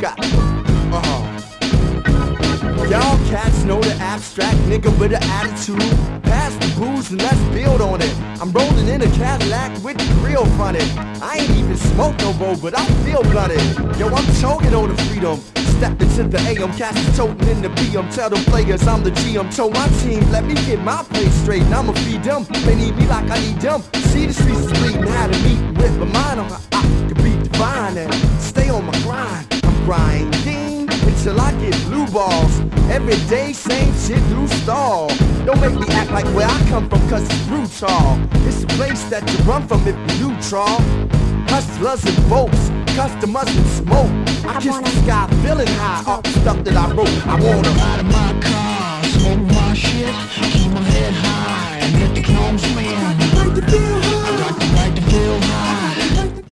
trap. Y'all cats know the abstract nigga with an attitude. Pass the booze and let's build on it. I'm rolling in a Cadillac with the grill fronted. I ain't even smoke no more, but I feel blunted. Yo, I'm choking on the freedom. Step into the AM, cats is toting in the BM. Tell them players I'm the GM. Told my team, let me get my play straight, and I'ma feed them. They need me like I need them. See the streets is bleeding, had to meet with my mind on how I could be divine and stay on my grind. I'm grinding until I get blue balls. Every day, same shit, new stall. Don't make me act like where I come from, cause it's brutal. It's a place that you run from if you neutral. Hustlers and folks, customers and smoke. I kiss the sky, feeling high off the stuff that I wrote. I wanna ride in my car, smoke my shit, keep my head high, and let the clowns win. I got the right to feel high.